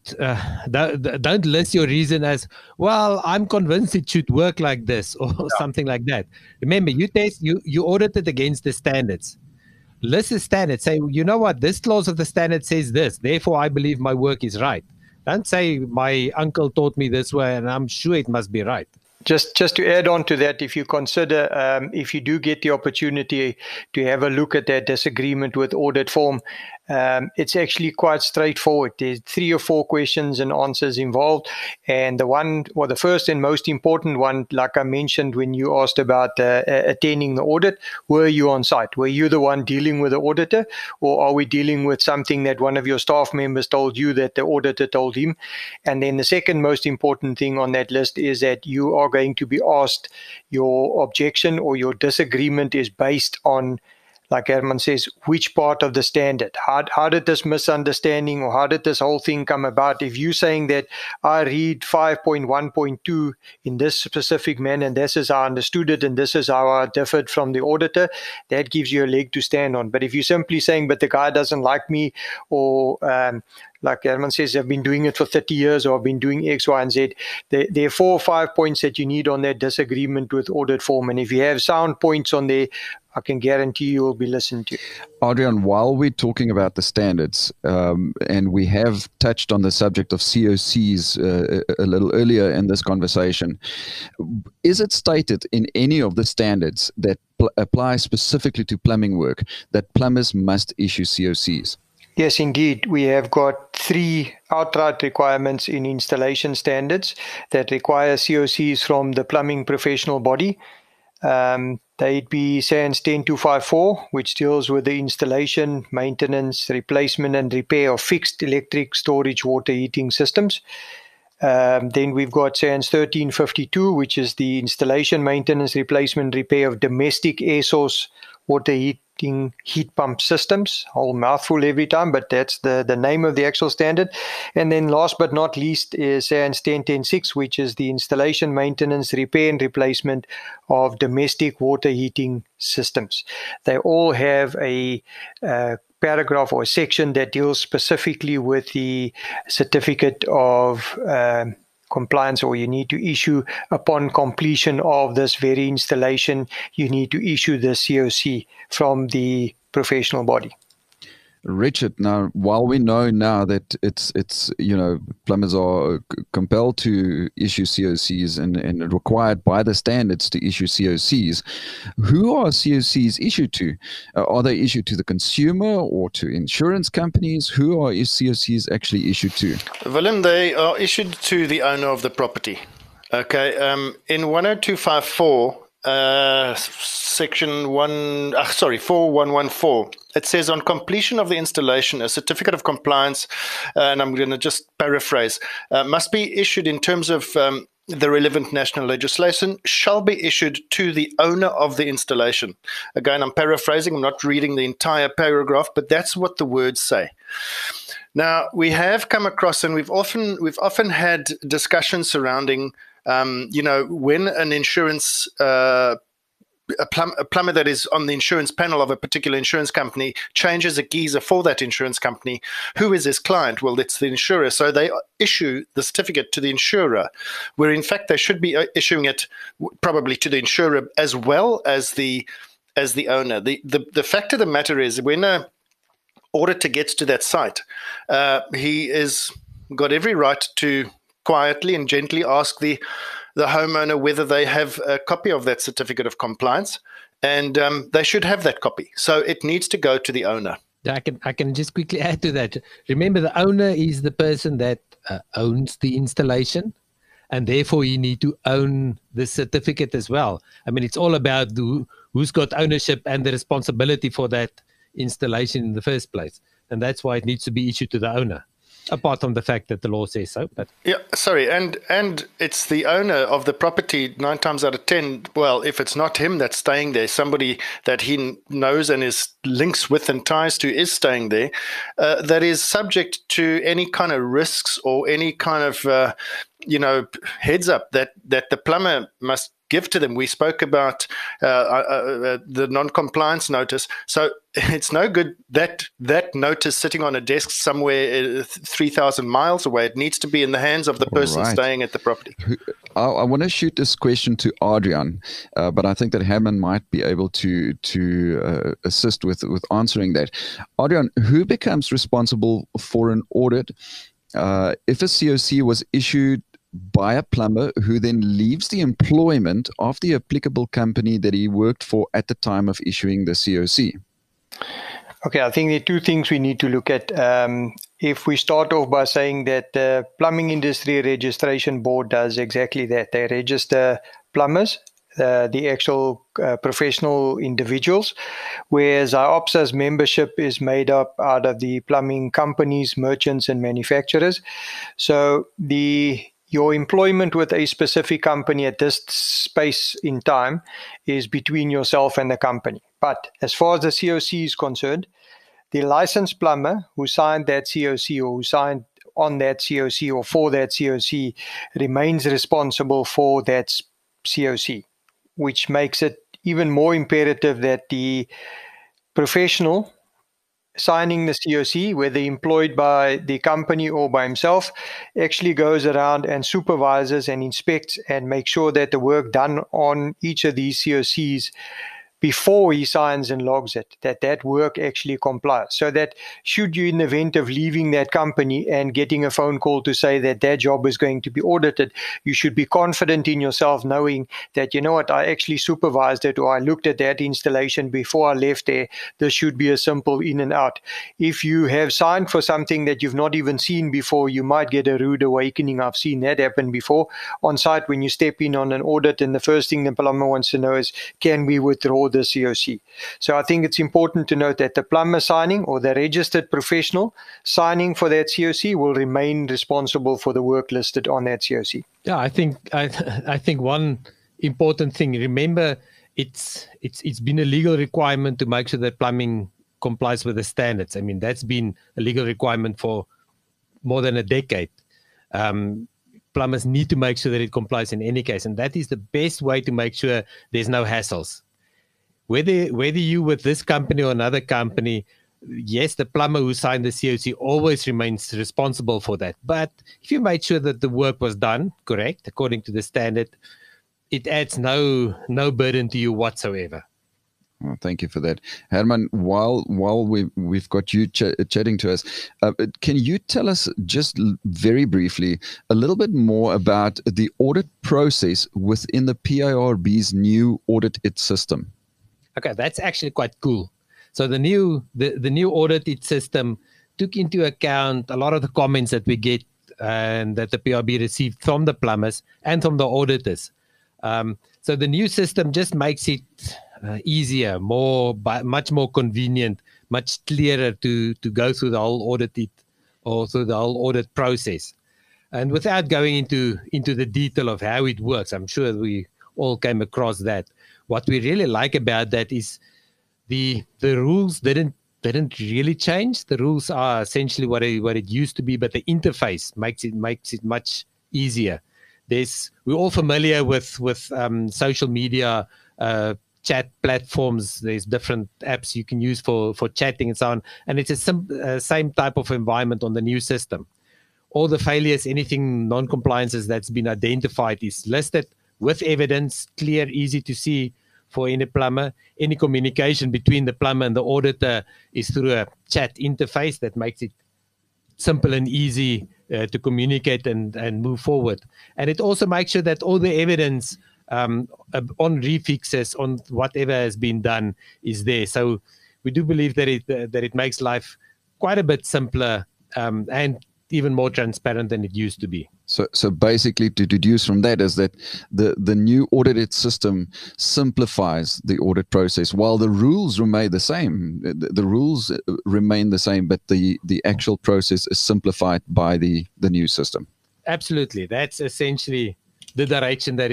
list your reason as, well, I'm convinced it should work like this or something like that. Remember, you audit it against the standards. List the standards. Say, you know what, this clause of the standard says this, therefore I believe my work is right. Don't say my uncle taught me this way and I'm sure it must be right. Just to add on to that, if you consider, if you do get the opportunity to have a look at that disagreement with audit form, it's actually quite straightforward. There's 3 or 4 questions and answers involved. And the first and most important one, like I mentioned when you asked about attending the audit, were you on site? Were you the one dealing with the auditor? Or are we dealing with something that one of your staff members told you that the auditor told him? And then the second most important thing on that list is that you are going to be asked your objection or your disagreement is based on, like Herman says, which part of the standard? How did this misunderstanding or how did this whole thing come about? If you're saying that I read 5.1.2 in this specific manner, and this is how I understood it, and this is how I differed from the auditor, that gives you a leg to stand on. But if you're simply saying, but the guy doesn't like me, or like Herman says, I've been doing it for 30 years, or I've been doing X, Y, and Z. There are 4 or 5 points that you need on that disagreement with audit form. And if you have sound points on there, I can guarantee you will be listened to. Adrian, while we're talking about the standards, and we have touched on the subject of COCs a little earlier in this conversation, is it stated in any of the standards that apply specifically to plumbing work that plumbers must issue COCs? Yes, indeed. We have got 3 outright requirements in installation standards that require COCs from the plumbing professional body. They'd be SANS 10254, which deals with the installation, maintenance, replacement and repair of fixed electric storage water heating systems. Then we've got SANS 1352, which is the installation, maintenance, replacement, repair of domestic air source water heating heat pump systems. Whole mouthful every time, but that's the name of the actual standard. And then last but not least is SANS 10.10.6, which is the installation, maintenance, repair and replacement of domestic water heating systems. They all have a paragraph or a section that deals specifically with the certificate of compliance, or you need to issue upon completion of this very installation, you need to issue the COC from the professional body. Richard, now, while we know now that it's plumbers are compelled to issue COCs and required by the standards to issue COCs, who are COCs issued to? Are they issued to the consumer or to insurance companies? Who are COCs actually issued to? Willem, they are issued to the owner of the property. Okay, in 10254, section 4114, it says on completion of the installation, a certificate of compliance, and I'm going to just paraphrase, must be issued in terms of the relevant national legislation, shall be issued to the owner of the installation. Again, I'm paraphrasing, I'm not reading the entire paragraph, but that's what the words say. Now, we have come across, and we've often had discussions surrounding when an insurance, a plumber that is on the insurance panel of a particular insurance company changes a geyser for that insurance company, who is his client? Well, it's the insurer. So they issue the certificate to the insurer, where in fact they should be issuing it probably to the insurer as well as the owner. The fact of the matter is, when an auditor gets to that site, he is got every right to quietly and gently ask the homeowner whether they have a copy of that certificate of compliance, and they should have that copy. So it needs to go to the owner. I can just quickly add to that. Remember, the owner is the person that owns the installation, and therefore you need to own the certificate as well. I mean, it's all about who's got ownership and the responsibility for that installation in the first place, and that's why it needs to be issued to the owner. Apart from the fact that the law says so. But yeah, sorry, and it's the owner of the property 9 times out of 10. Well, if it's not him that's staying there, somebody that he knows and is links with and ties to is staying there, that is subject to any kind of risks or any kind of heads up that the plumber must give to them. We spoke about the non-compliance notice. So it's no good that notice sitting on a desk somewhere 3,000 miles away. It needs to be in the hands of the person staying at the property. I want to shoot this question to Adrian, but I think that Herman might be able to assist with answering that. Adrian, who becomes responsible for an audit if a COC was issued by a plumber who then leaves the employment of the applicable company that he worked for at the time of issuing the COC? Okay, I think there are two things we need to look at. If we start off by saying that the Plumbing Industry Registration Board does exactly that. They register plumbers, the actual professional individuals, whereas IOPSA's membership is made up out of the plumbing companies, merchants and manufacturers. So your employment with a specific company at this space in time is between yourself and the company. But as far as the COC is concerned, the licensed plumber who signed that COC or who signed on that COC or for that COC remains responsible for that COC, which makes it even more imperative that the professional signing the COC, whether employed by the company or by himself, actually goes around and supervises and inspects and makes sure that the work done on each of these COCs before he signs and logs it, that work actually complies. So that should you, in the event of leaving that company and getting a phone call to say that their job is going to be audited, you should be confident in yourself knowing that, you know what, I actually supervised it or I looked at that installation before I left there. This should be a simple in and out. If you have signed for something that you've not even seen before, you might get a rude awakening. I've seen that happen before on site when you step in on an audit, and the first thing the plumber wants to know is, can we withdraw the COC? So I think it's important to note that the plumber signing or the registered professional signing for that COC will remain responsible for the work listed on that COC. Yeah, I think one important thing, remember, it's been a legal requirement to make sure that plumbing complies with the standards. I mean, that's been a legal requirement for more than a decade. Plumbers need to make sure that it complies in any case, and that is the best way to make sure there's no hassles. Whether you with this company or another company, yes, the plumber who signed the COC always remains responsible for that. But if you made sure that the work was done correct, according to the standard, it adds no burden to you whatsoever. Oh, thank you for that, Herman. While we've got you chatting to us, can you tell us just very briefly a little bit more about the audit process within the PIRB's new Audit It system? Okay, that's actually quite cool. So the new Audit It system took into account a lot of the comments that we get and that the PIRB received from the plumbers and from the auditors. So the new system just makes it easier, much more convenient, much clearer to go through the whole audit process. And without going into the detail of how it works, I'm sure we all came across that. What we really like about that is the rules didn't really change. The rules are essentially what it used to be, but the interface makes it much easier. We're all familiar with social media chat platforms. There's different apps you can use for chatting and so on, and it's a same type of environment on the new system. All the failures, anything non-compliances that's been identified is listed with evidence, clear, easy to see for any plumber. Any communication between the plumber and the auditor is through a chat interface that makes it simple and easy to communicate and move forward. And it also makes sure that all the evidence on refixes, on whatever has been done, is there. So we do believe that it makes life quite a bit simpler and even more transparent than it used to be. So basically, to deduce from that is that the new audited system simplifies the audit process, while the rules remain the same. The rules remain the same, but the actual process is simplified by the new system. Absolutely, that's essentially the direction that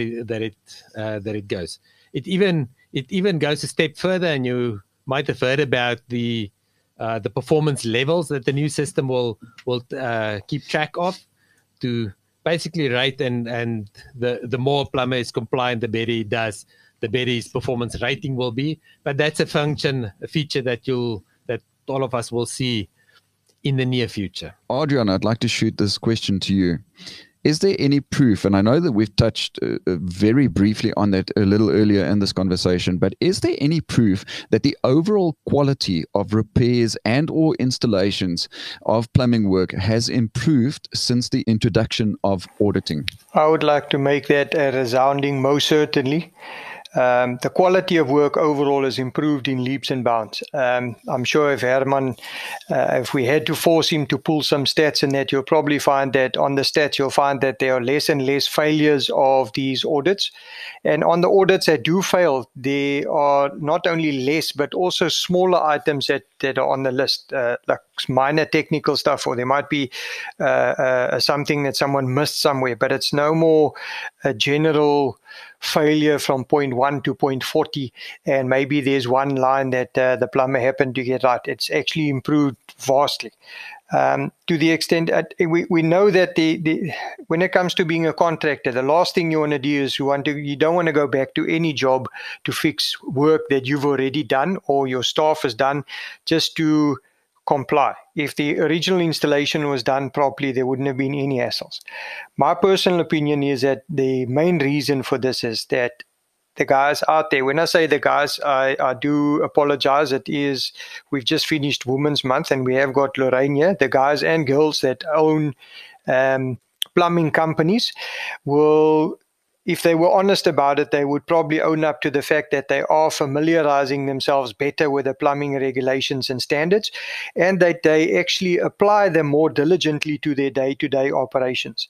it goes. It even goes a step further, and you might have heard about the performance levels that the new system will keep track of, to basically rate, and the more a plumber is compliant, the better he does, the better his performance rating will be. But that's a feature that all of us will see in the near future. Adrian, I'd like to shoot this question to you. Is there any proof, and I know that we've touched very briefly on that a little earlier in this conversation, but is there any proof that the overall quality of repairs and or installations of plumbing work has improved since the introduction of auditing? I would like to make that a resounding most certainly. The quality of work overall has improved in leaps and bounds. I'm sure if Herman, if we had to force him to pull some stats in that, you'll probably find that on the stats, you'll find that there are less and less failures of these audits. And on the audits that do fail, there are not only less, but also smaller items that are on the list, like minor technical stuff, or there might be something that someone missed somewhere, but it's no more a general failure from point 1 to point 40, and maybe there's one line that the plumber happened to get right. It's actually improved vastly. To the extent we know that when it comes to being a contractor, the last thing you want to do is you don't want to go back to any job to fix work that you've already done or your staff has done just to comply. If the original installation was done properly, there wouldn't have been any hassles. My personal opinion is that the main reason for this is that the guys out there, when I say the guys, I do apologize. We've just finished Women's Month, and we have got Lorraine here. The guys and girls that own plumbing companies will, if they were honest about it, they would probably own up to the fact that they are familiarizing themselves better with the plumbing regulations and standards, and that they actually apply them more diligently to their day-to-day operations.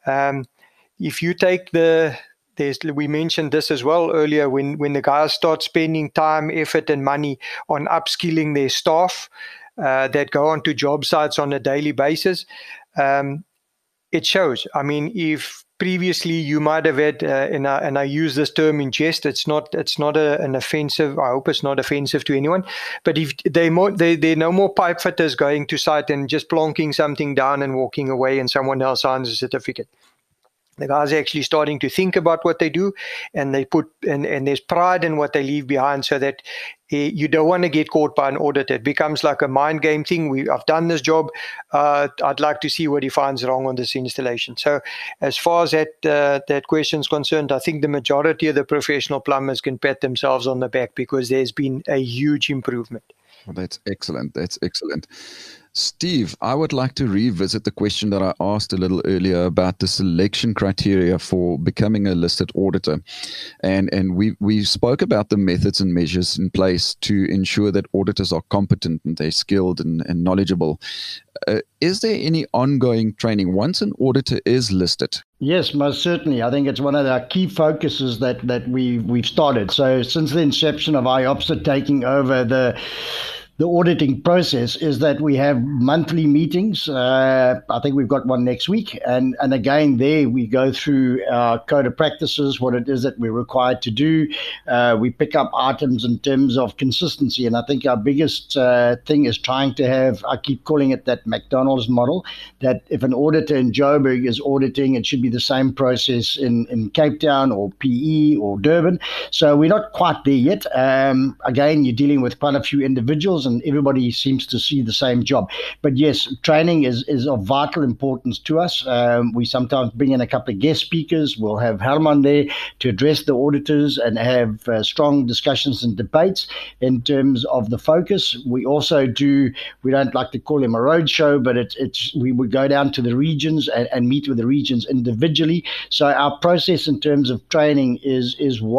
If you take we mentioned this as well earlier, when the guys start spending time, effort, and money on upskilling their staff that go onto job sites on a daily basis, it shows. I mean, if previously you might have had, and I use this term in jest. It's not an offensive. I hope it's not offensive to anyone. But if there are no more pipe fitters going to site and just plonking something down and walking away, and someone else signs a certificate. The guys are actually starting to think about what they do, and they put and there's pride in what they leave behind, so that you don't want to get caught by an auditor. It becomes like a mind game thing. I've done this job. I'd like to see what he finds wrong on this installation. So as far as that question is concerned, I think the majority of the professional plumbers can pat themselves on the back, because there's been a huge improvement. Well, that's excellent. That's excellent. Steve, I would like to revisit the question that I asked a little earlier about the selection criteria for becoming a listed auditor. And we spoke about the methods and measures in place to ensure that auditors are competent and they're skilled and knowledgeable. Is there any ongoing training once an auditor is listed? Yes, most certainly. I think it's one of our key focuses that we've started. So since the inception of IOPSA taking over the auditing process, is that we have monthly meetings. I think we've got one next week. And again, there we go through our code of practices, what it is that we're required to do. We pick up items in terms of consistency. And I think our biggest thing is trying to have, I keep calling it that McDonald's model, that if an auditor in Joburg is auditing, it should be the same process in Cape Town or PE or Durban. So we're not quite there yet. Again, you're dealing with quite a few individuals, and everybody seems to see the same job. But yes, training is of vital importance to us. We sometimes bring in a couple of guest speakers. We'll have Herman there to address the auditors and have strong discussions and debates in terms of the focus. We also do, we don't like to call them a road show, but we would go down to the regions and meet with the regions individually. So our process in terms of training is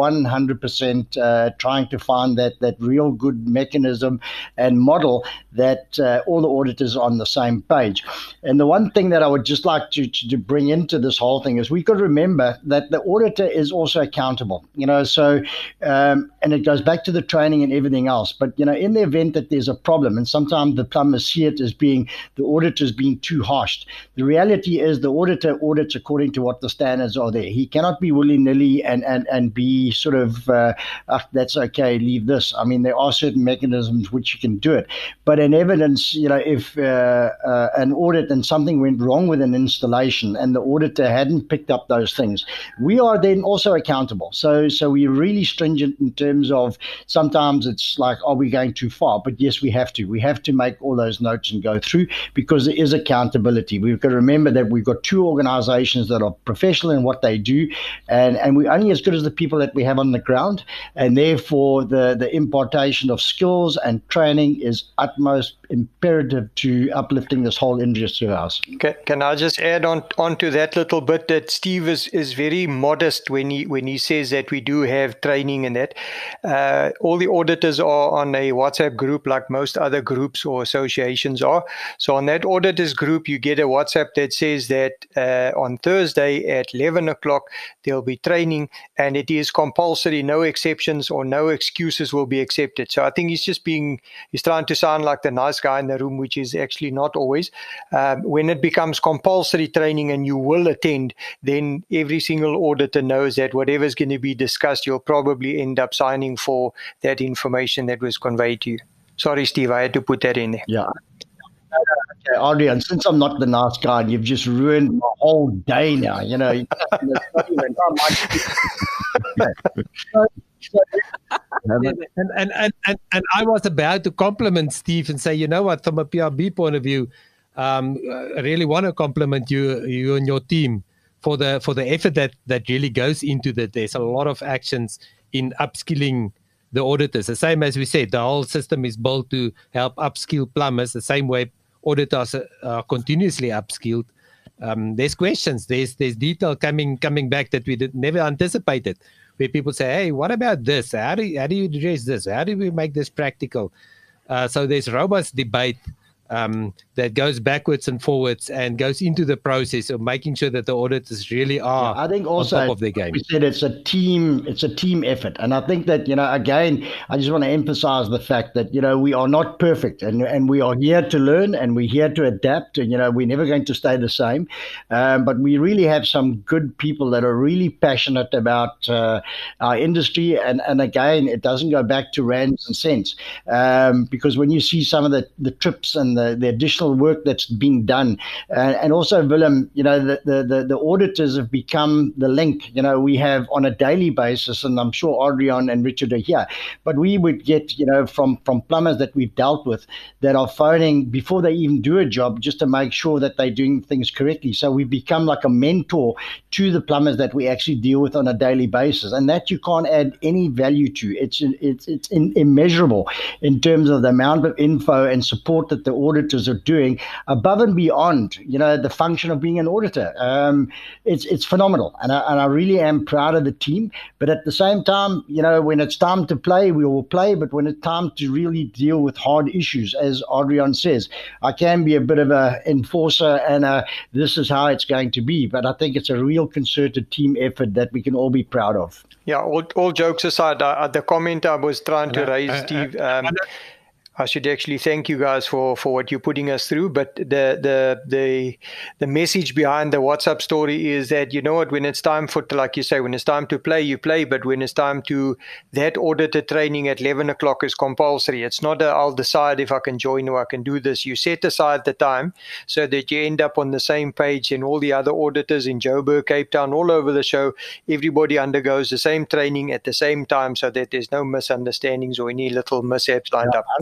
100% trying to find that real good mechanism and model that all the auditors are on the same page. And the one thing that I would just like to bring into this whole thing is we could remember that the auditor is also accountable, so, and it goes back to the training and everything else. But, in the event that there's a problem, and sometimes the plumbers see it as being the auditor's being too harsh. The reality is the auditor audits according to what the standards are there. He cannot be willy-nilly and be sort of, that's okay, leave this. I mean, there are certain mechanisms which you can do it. But in evidence, if an audit and something went wrong with an installation and the auditor hadn't picked up those things, we are then also accountable. So we're really stringent in terms of, sometimes it's like, are we going too far? But yes, we have to. We have to make all those notes and go through, because there is accountability. We've got to remember that we've got two organizations that are professional in what they do, and we're only as good as the people that we have on the ground, and therefore the impartation of skills and training is utmost imperative to uplifting this whole industry of ours. Can I just add on to that little bit that Steve is very modest when he says that we do have training in that. All the auditors are on a WhatsApp group like most other groups or associations are. So on that auditors group, you get a WhatsApp that says that on Thursday at 11 o'clock, there'll be training, and it is compulsory. No exceptions or no excuses will be accepted. So I think he's trying to sound like the nice guy in the room, which is actually not always. When it becomes compulsory training and you will attend, then every single auditor knows that whatever is going to be discussed, you'll probably end up signing for that information that was conveyed to you. Sorry, Steve, I had to put that in there. Yeah. Okay, Adrian, since I'm not the nice guy, you've just ruined my whole day now. And I was about to compliment Steve and say, what, from a PRB point of view, I really want to compliment you and your team for the effort that really goes into that. There's a lot of actions in upskilling the auditors. The same as we said, the whole system is built to help upskill plumbers, the same way auditors are continuously upskilled. There's questions, there's detail coming back that we never anticipated, where people say, hey, what about this? How do you address this? How do we make this practical? So there's robust debate that goes backwards and forwards and goes into the process of making sure that the auditors really are I think also on top of their game. We said it's a team effort. And I think that, again, I just want to emphasize the fact that, we are not perfect and we are here to learn and we're here to adapt and, we're never going to stay the same. But we really have some good people that are really passionate about our industry. And again, it doesn't go back to rands and cents because when you see some of the trips and the additional work that's being done, and also Willem, the auditors have become the link. We have on a daily basis, and I'm sure Adrian and Richard are here, but we would get, from plumbers that we've dealt with that are phoning before they even do a job just to make sure that they're doing things correctly. So we become like a mentor to the plumbers that we actually deal with on a daily basis, and that you can't add any value to. It's immeasurable in terms of the amount of info and support that the auditors are doing above and beyond, the function of being an auditor. It's phenomenal, and I really am proud of the team. But at the same time, when it's time to play, we will play. But when it's time to really deal with hard issues, as Adrian says, I can be a bit of an enforcer, and this is how it's going to be. But I think it's a real concerted team effort that we can all be proud of. Yeah, all jokes aside, the comment I was trying to raise, Steve, I should actually thank you guys for what you're putting us through. But the message behind the WhatsApp story is that, when it's time for, like you say, when it's time to play, you play. But when it's time to, that auditor training at 11 o'clock is compulsory. It's not I'll decide if I can join or I can do this. You set aside the time so that you end up on the same page, and all the other auditors in Joburg, Cape Town, all over the show, everybody undergoes the same training at the same time so that there's no misunderstandings or any little mishaps lined up.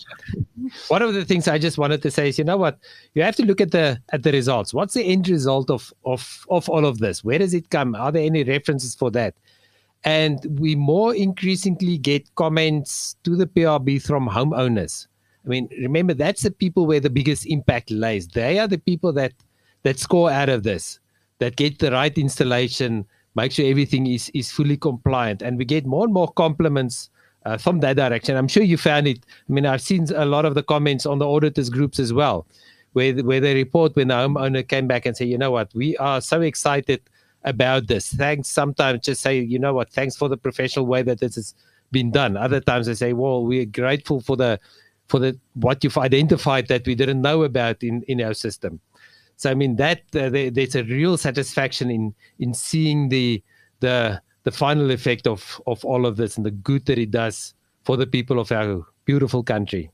One of the things I just wanted to say is, you have to look at the results. What's the end result of all of this? Where does it come? Are there any references for that? And we more increasingly get comments to the PRB from homeowners. I mean, remember, that's the people where the biggest impact lies. They are the people that score out of this, that get the right installation, make sure everything is fully compliant. And we get more and more compliments from that direction. I'm sure you found it. I mean, I've seen a lot of the comments on the auditors groups as well, where they report when the homeowner came back and say, you know what, we are so excited about this. Thanks. Sometimes just say, you know what, thanks for the professional way that this has been done. Other times they say, well, we're grateful for the what you've identified that we didn't know about in our system. So I mean that there's a real satisfaction in seeing the final effect of all of this and the good that it does for the people of our beautiful country.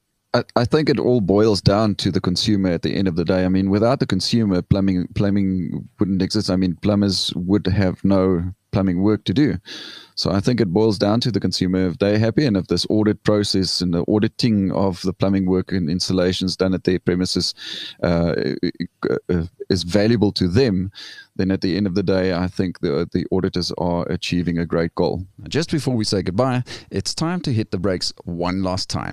I think it all boils down to the consumer at the end of the day. I mean, without the consumer, plumbing wouldn't exist. I mean, plumbers would have no plumbing work to do. So I think it boils down to the consumer. If they're happy and if this audit process and the auditing of the plumbing work and installations done at their premises is valuable to them, then at the end of the day, I think the auditors are achieving a great goal. Just before we say goodbye, it's time to hit the brakes one last time.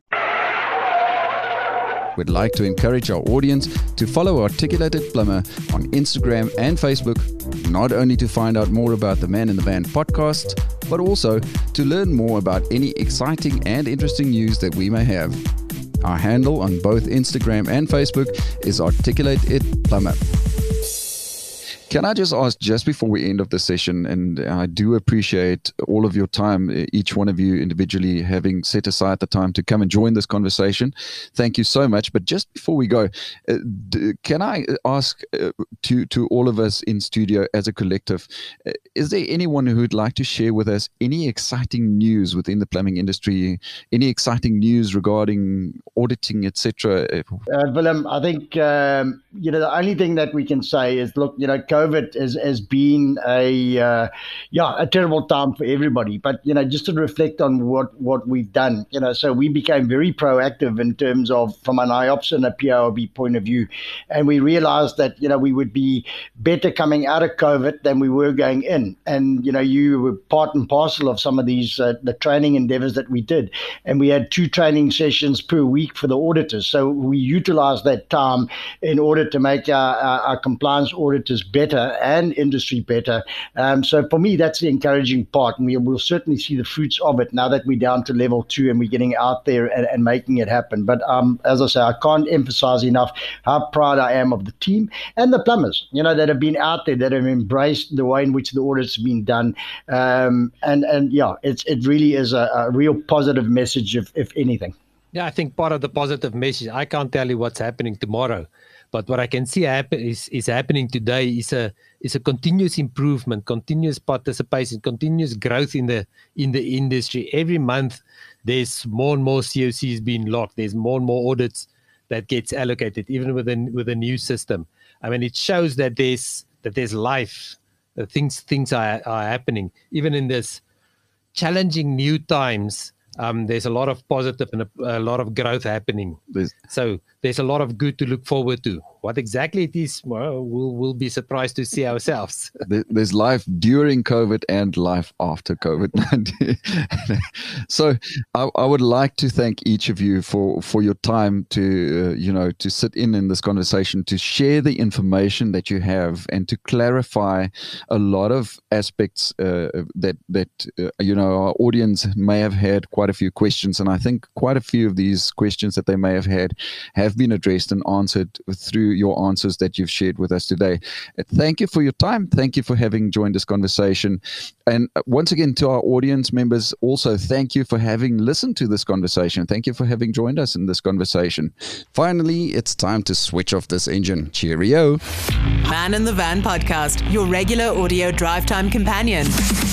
We'd like to encourage our audience to follow Articulated Plumber on Instagram and Facebook, not only to find out more about the Man in the Van podcast, but also to learn more about any exciting and interesting news that we may have. Our handle on both Instagram and Facebook is Articulated Plumber. Can I just ask, just before we end of the session, and I do appreciate all of your time, each one of you individually having set aside the time to come and join this conversation. Thank you so much. But just before we go, can I ask to all of us in studio as a collective, is there anyone who would like to share with us any exciting news within the plumbing industry, any exciting news regarding auditing, etc.? Willem, I think, the only thing that we can say is, look, COVID has been a terrible time for everybody. But, just to reflect on what we've done, so we became very proactive in terms of from an IOPS and a PRB point of view. And we realized that, we would be better coming out of COVID than we were going in. And, you were part and parcel of some of these, the training endeavors that we did. And we had 2 training sessions per week for the auditors. So we utilized that time in order to make our compliance auditors better better and industry better. So for me, that's the encouraging part, and we'll certainly see the fruits of it now that we're down to level 2 and we're getting out there and making it happen. But as I say, I can't emphasize enough how proud I am of the team and the plumbers, that have been out there, that have embraced the way in which the audits have been done. It really is a real positive message, if anything. Yeah, I think part of the positive message, I can't tell you what's happening tomorrow, but what I can see is happening today is a continuous improvement, continuous participation, continuous growth in the industry. Every month, there's more and more COCs being locked. There's more and more audits that gets allocated, even with a new system. I mean, it shows that there's life. Things are happening, even in this challenging new times. There's a lot of positive and a lot of growth happening. So there's a lot of good to look forward to. What exactly it is, well, we'll be surprised to see ourselves. There's life during COVID and life after COVID-19. So I would like to thank each of you for your time to sit in this conversation, to share the information that you have, and to clarify a lot of aspects that our audience may have had quite a few questions, and I think quite a few of these questions that they may have had have been addressed and answered through your answers that you've shared with us today. Thank you for your time. Thank you for having joined this conversation. And once again, to our audience members, also thank you for having listened to this conversation. Thank you for having joined us in this conversation. Finally, it's time to switch off this engine. Cheerio. Man in the Van podcast, your regular audio drive time companion.